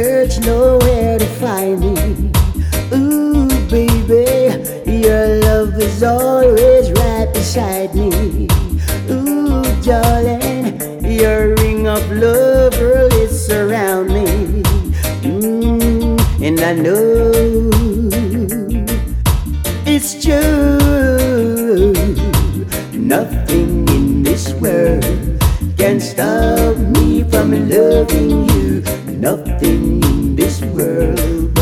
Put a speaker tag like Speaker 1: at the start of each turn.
Speaker 1: search nowhere to find me. Ooh, baby, your love is always right beside me. Ooh, darling, your ring of love, girl, is around me. And I know it's true. Nothing in this world can stop me from loving you. Nothing in this world